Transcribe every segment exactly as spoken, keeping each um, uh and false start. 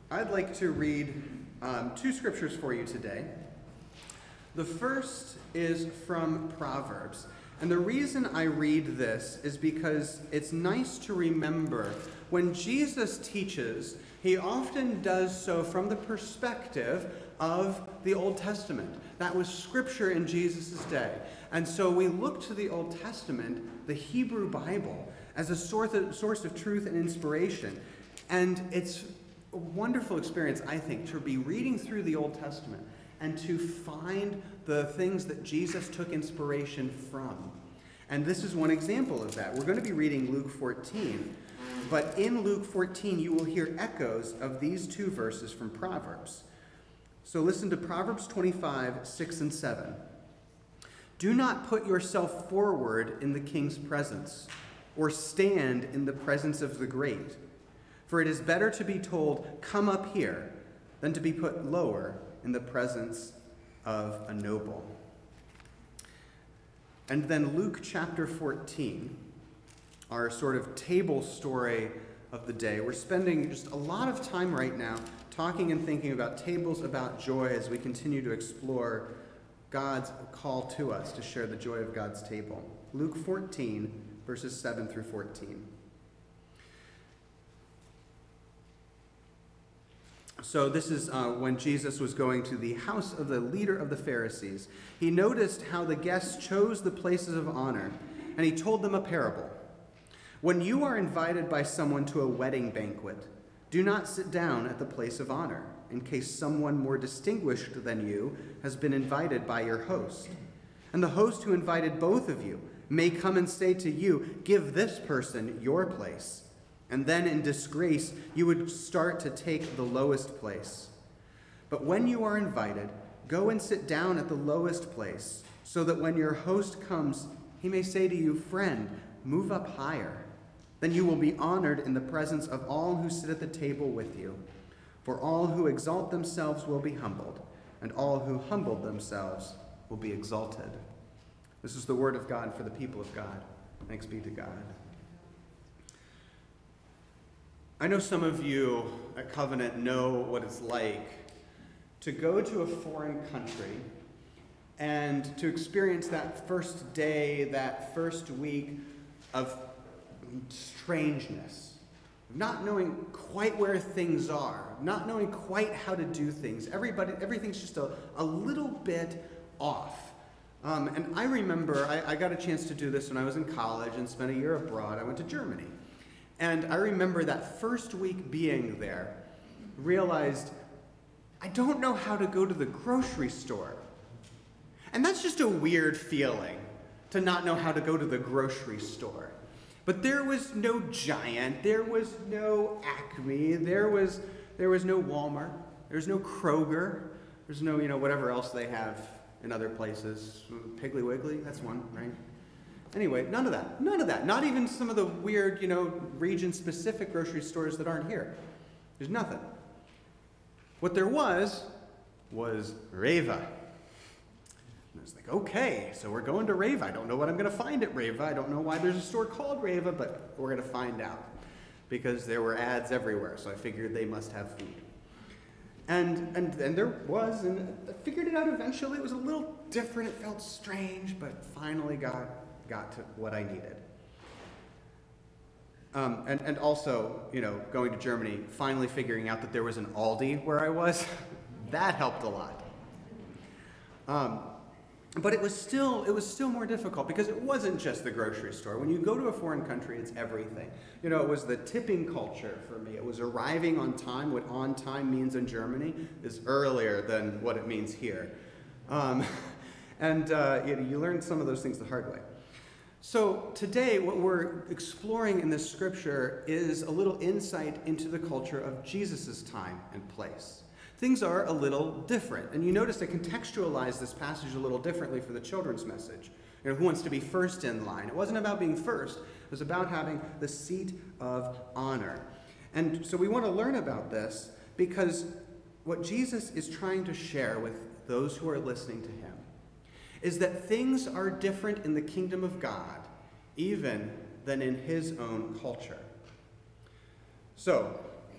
I'd like to read um, two scriptures for you today. The first is from Proverbs. And the reason I read this is because it's nice to remember when Jesus teaches, he often does so from the perspective of the Old Testament. That was scripture in Jesus' day. And so we look to the Old Testament, the Hebrew Bible, as a source of truth and inspiration. And it's a wonderful experience, I think, to be reading through the Old Testament and to find the things that Jesus took inspiration from. And this is one example of that. We're going to be reading Luke fourteen, but in Luke fourteen you will hear echoes of these two verses from Proverbs. So listen to Proverbs twenty-five, six and seven. Do not put yourself forward in the king's presence, or stand in the presence of the great. For it is better to be told, come up here, than to be put lower in the presence of a noble. And then Luke chapter fourteen, our sort of table story of the day. We're spending just a lot of time right now talking and thinking about tables about joy as we continue to explore God's call to us to share the joy of God's table. Luke fourteen, verses seven through fourteen. So this is uh, when Jesus was going to the house of the leader of the Pharisees. He noticed how the guests chose the places of honor, and he told them a parable. When you are invited by someone to a wedding banquet, do not sit down at the place of honor, in case someone more distinguished than you has been invited by your host. And the host who invited both of you may come and say to you, give this person your place. And then in disgrace, you would start to take the lowest place. But when you are invited, go and sit down at the lowest place, so that when your host comes, he may say to you, friend, move up higher. Then you will be honored in the presence of all who sit at the table with you. For all who exalt themselves will be humbled, and all who humble themselves will be exalted. This is the word of God for the people of God. Thanks be to God. I know some of you at Covenant know what it's like to go to a foreign country and to experience that first day, that first week of strangeness, not knowing quite where things are, not knowing quite how to do things. Everybody, everything's just a, a little bit off. Um, and I remember I, I got a chance to do this when I was in college and spent a year abroad. I went to Germany. And I remember that first week being there, realized I don't know how to go to the grocery store. And that's just a weird feeling, to not know how to go to the grocery store. But there was no Giant, there was no Acme, there was there was no Walmart, there was no Kroger, there's no, you know, whatever else they have in other places. Piggly Wiggly, that's one, right? Anyway, none of that. None of that. Not even some of the weird, you know, region-specific grocery stores that aren't here. There's nothing. What there was, was Reva. And I was like, okay, so we're going to Reva. I don't know what I'm going to find at Reva. I don't know why there's a store called Reva, but we're going to find out. Because there were ads everywhere, so I figured they must have food. And, and, and there was, and I figured it out eventually. It was a little different. It felt strange, but finally got... got to what I needed. Um, and, and also, you know, going to Germany, finally figuring out that there was an Aldi where I was, that helped a lot. Um, but it was still it was still more difficult because it wasn't just the grocery store. When you go to a foreign country, it's everything. You know, it was the tipping culture for me. It was arriving on time. What on time means in Germany is earlier than what it means here. Um, and uh, you know, you learn some of those things the hard way. So today, what we're exploring in this scripture is a little insight into the culture of Jesus' time and place. Things are a little different. And you notice I contextualized this passage a little differently for the children's message. You know, who wants to be first in line? It wasn't about being first. It was about having the seat of honor. And so we want to learn about this because what Jesus is trying to share with those who are listening to him is that things are different in the kingdom of God, even than in his own culture. So,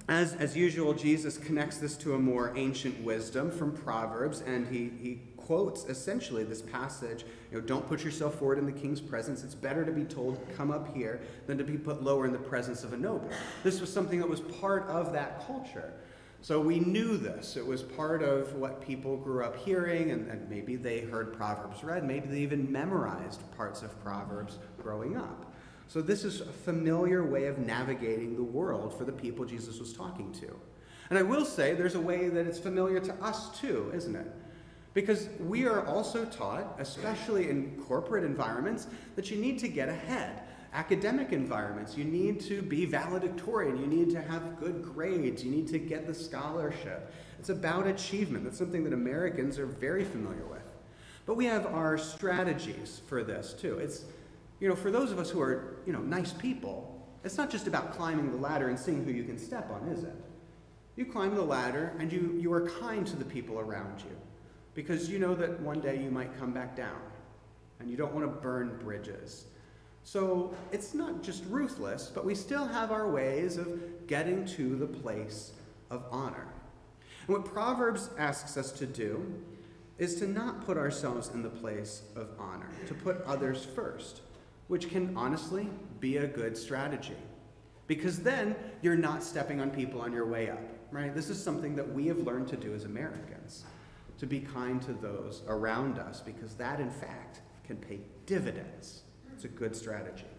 As, as usual, Jesus connects this to a more ancient wisdom from Proverbs, and he, he quotes essentially this passage, you know, don't put yourself forward in the king's presence. It's better to be told, come up here, than to be put lower in the presence of a noble. This was something that was part of that culture. So we knew this. It was part of what people grew up hearing, and, and maybe they heard Proverbs read. Maybe they even memorized parts of Proverbs growing up. So this is a familiar way of navigating the world for the people Jesus was talking to. And I will say there's a way that it's familiar to us too, isn't it? Because we are also taught, especially in corporate environments, that you need to get ahead. Academic environments, you need to be valedictorian, you need to have good grades, you need to get the scholarship. It's about achievement. That's something that Americans are very familiar with. But we have our strategies for this too. It's You know, for those of us who are, you know, nice people, it's not just about climbing the ladder and seeing who you can step on, is it? You climb the ladder and you, you are kind to the people around you because you know that one day you might come back down and you don't want to burn bridges. So it's not just ruthless, but we still have our ways of getting to the place of honor. And what Proverbs asks us to do is to not put ourselves in the place of honor, to put others first, which can honestly be a good strategy. Because then you're not stepping on people on your way up, right? This is something that we have learned to do as Americans, to be kind to those around us, because that, in fact, can pay dividends. It's a good strategy.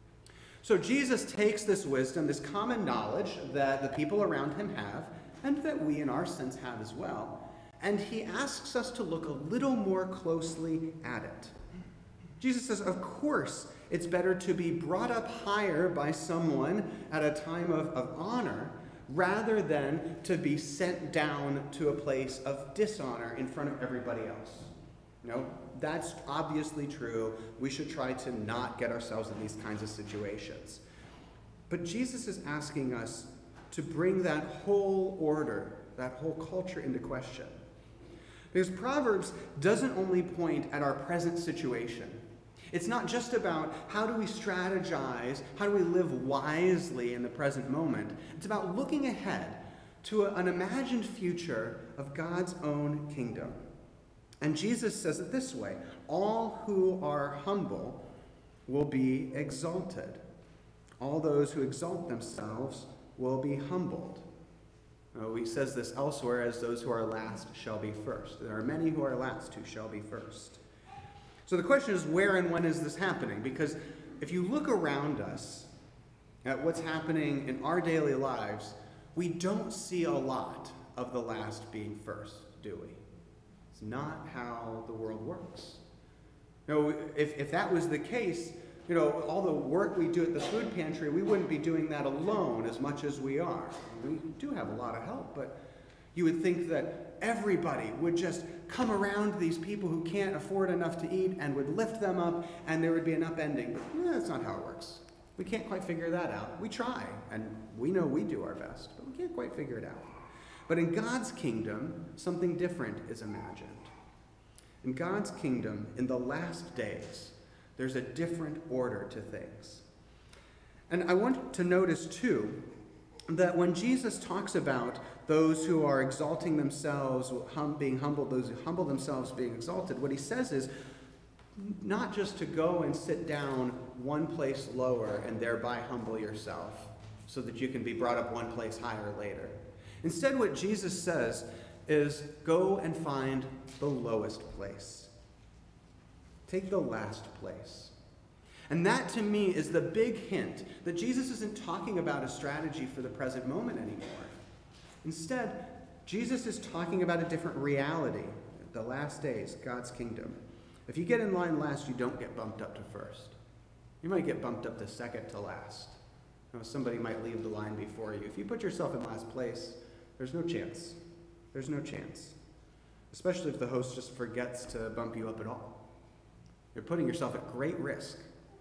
So Jesus takes this wisdom, this common knowledge that the people around him have, and that we in our sense have as well, and he asks us to look a little more closely at it. Jesus says, of course, it's better to be brought up higher by someone at a time of, of honor rather than to be sent down to a place of dishonor in front of everybody else. You know, that's obviously true. We should try to not get ourselves in these kinds of situations. But Jesus is asking us to bring that whole order, that whole culture into question. Because Proverbs doesn't only point at our present situation. It's not just about how do we strategize, how do we live wisely in the present moment. It's about looking ahead to a, an imagined future of God's own kingdom. And Jesus says it this way, all who are humble will be exalted. All those who exalt themselves will be humbled. Oh, he says this elsewhere as those who are last shall be first. There are many who are last who shall be first. So the question is, where and when is this happening? Because if you look around us at what's happening in our daily lives, we don't see a lot of the last being first, do we? It's not how the world works. You know, if, if that was the case, you know, all the work we do at the food pantry, we wouldn't be doing that alone as much as we are. We do have a lot of help, but you would think that everybody would just come around these people who can't afford enough to eat and would lift them up, and there would be an upending. But eh, that's not how it works. We can't quite figure that out. We try, and we know we do our best, but we can't quite figure it out. But in God's kingdom, something different is imagined. In God's kingdom, in the last days, there's a different order to things. And I want to notice, too, that when Jesus talks about those who are exalting themselves, hum, being humbled, those who humble themselves being exalted, what he says is not just to go and sit down one place lower and thereby humble yourself so that you can be brought up one place higher later. Instead, what Jesus says is go and find the lowest place. Take the last place. And that, to me, is the big hint that Jesus isn't talking about a strategy for the present moment anymore. Instead, Jesus is talking about a different reality, the last days, God's kingdom. If you get in line last, you don't get bumped up to first. You might get bumped up to second to last. You know, somebody might leave the line before you. If you put yourself in last place, there's no chance. There's no chance. Especially if the host just forgets to bump you up at all. You're putting yourself at great risk.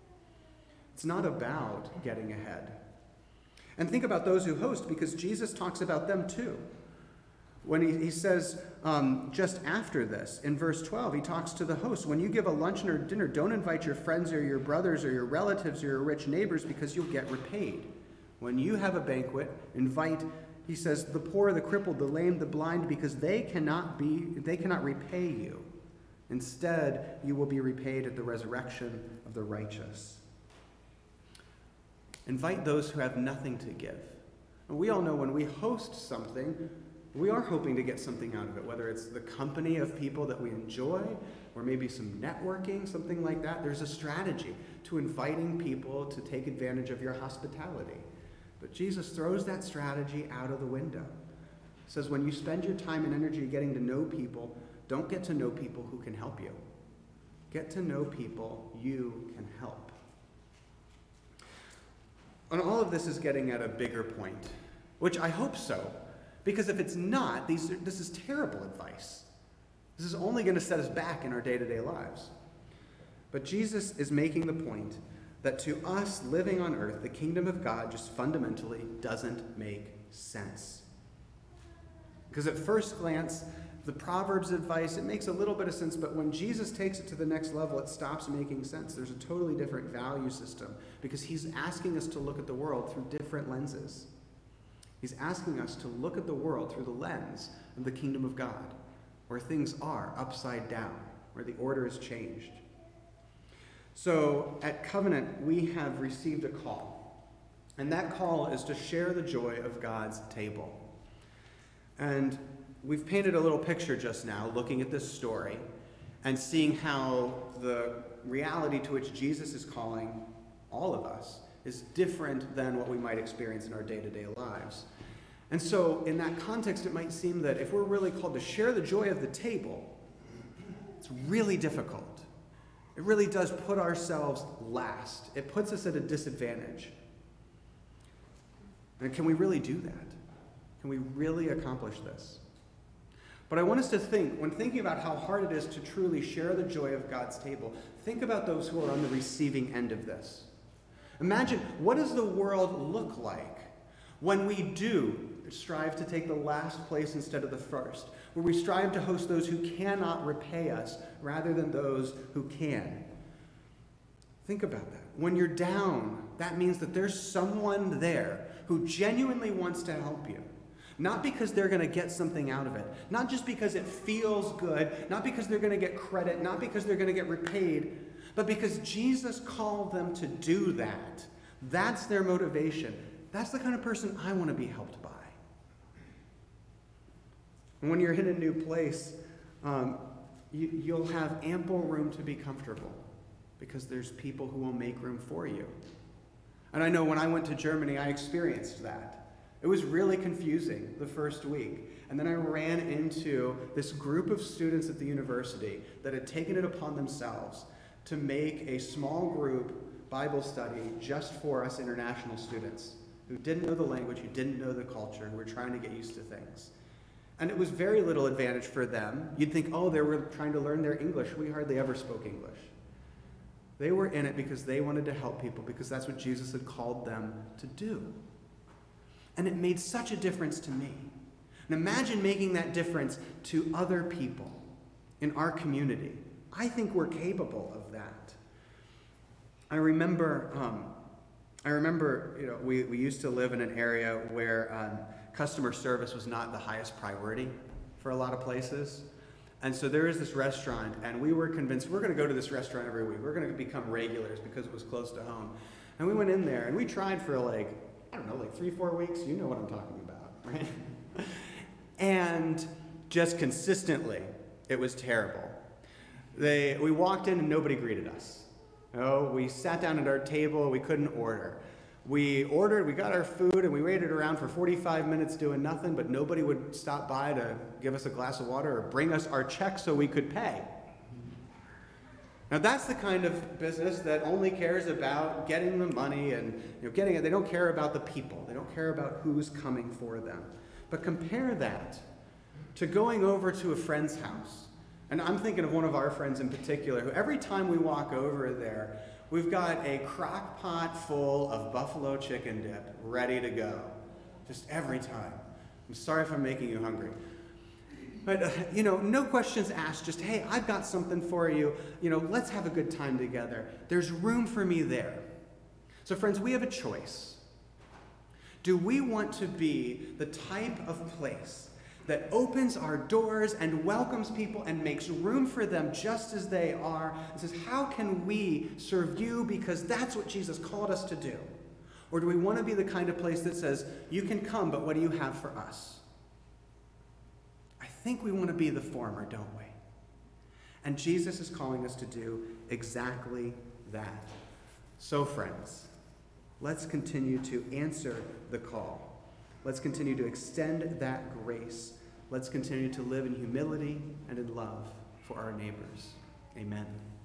It's not about getting ahead. And think about those who host, because Jesus talks about them too. When he, he says, um, just after this, in verse twelve, he talks to the host. When you give a luncheon or dinner, don't invite your friends or your brothers or your relatives or your rich neighbors, because you'll get repaid. When you have a banquet, invite he says, the poor, the crippled, the lame, the blind, because they cannot be, they cannot repay you. Instead, you will be repaid at the resurrection of the righteous. Invite those who have nothing to give. And we all know when we host something, we are hoping to get something out of it, whether it's the company of people that we enjoy, or maybe some networking, something like that. There's a strategy to inviting people to take advantage of your hospitality. But Jesus throws that strategy out of the window. He says, when you spend your time and energy getting to know people, don't get to know people who can help you. Get to know people you can help. And all of this is getting at a bigger point, which I hope so, because if it's not, these are, this is terrible advice. This is only going to set us back in our day-to-day lives. But Jesus is making the point that to us living on earth, the kingdom of God just fundamentally doesn't make sense. Because at first glance, the Proverbs advice, it makes a little bit of sense, but when Jesus takes it to the next level, it stops making sense. There's a totally different value system because he's asking us to look at the world through different lenses. He's asking us to look at the world through the lens of the kingdom of God, where things are upside down, where the order is changed. So at Covenant, we have received a call, and that call is to share the joy of God's table. And we've painted a little picture just now, looking at this story and seeing how the reality to which Jesus is calling all of us is different than what we might experience in our day-to-day lives. And so in that context, it might seem that if we're really called to share the joy of the table, it's really difficult. It really does put ourselves last. It puts us at a disadvantage. And can we really do that? Can we really accomplish this? But I want us to think, when thinking about how hard it is to truly share the joy of God's table, think about those who are on the receiving end of this. Imagine, what does the world look like when we do strive to take the last place instead of the first, where we strive to host those who cannot repay us rather than those who can? Think about that. When you're down, that means that there's someone there who genuinely wants to help you. Not because they're going to get something out of it. Not just because it feels good. Not because they're going to get credit. Not because they're going to get repaid. But because Jesus called them to do that. That's their motivation. That's the kind of person I want to be helped by. And when you're in a new place, um, you, you'll have ample room to be comfortable because there's people who will make room for you. And I know when I went to Germany, I experienced that. It was really confusing the first week. And then I ran into this group of students at the university that had taken it upon themselves to make a small group Bible study just for us international students who didn't know the language, who didn't know the culture, who were trying to get used to things. And it was very little advantage for them. You'd think, oh, they were trying to learn their English. We hardly ever spoke English. They were in it because they wanted to help people, because that's what Jesus had called them to do. And it made such a difference to me. And imagine making that difference to other people in our community. I think we're capable of that. I remember, um, I remember, you know, we, we used to live in an area where um, customer service was not the highest priority for a lot of places. And so there is this restaurant, and we were convinced we're going to go to this restaurant every week. We're going to become regulars because it was close to home. And we went in there, and we tried for like, I don't know, like three, four weeks. You know what I'm talking about, right? And just consistently, it was terrible. They, we walked in and nobody greeted us. Oh, we sat down at our table, we couldn't order. We ordered, we got our food, and we waited around for forty-five minutes doing nothing, but nobody would stop by to give us a glass of water or bring us our check so we could pay. Now that's the kind of business that only cares about getting the money and you know, getting it. They don't care about the people. They don't care about who's coming for them. But compare that to going over to a friend's house. And I'm thinking of one of our friends in particular, who every time we walk over there, we've got a crock pot full of buffalo chicken dip ready to go. Just every time. I'm sorry if I'm making you hungry. But, uh, you know, no questions asked, just, hey, I've got something for you. You know, let's have a good time together. There's room for me there. So, friends, we have a choice. Do we want to be the type of place that opens our doors and welcomes people and makes room for them just as they are and says, how can we serve you because that's what Jesus called us to do? Or do we want to be the kind of place that says, you can come, but what do you have for us? I think we want to be the former, don't we? And Jesus is calling us to do exactly that. So, friends, let's continue to answer the call. Let's continue to extend that grace. Let's continue to live in humility and in love for our neighbors. Amen.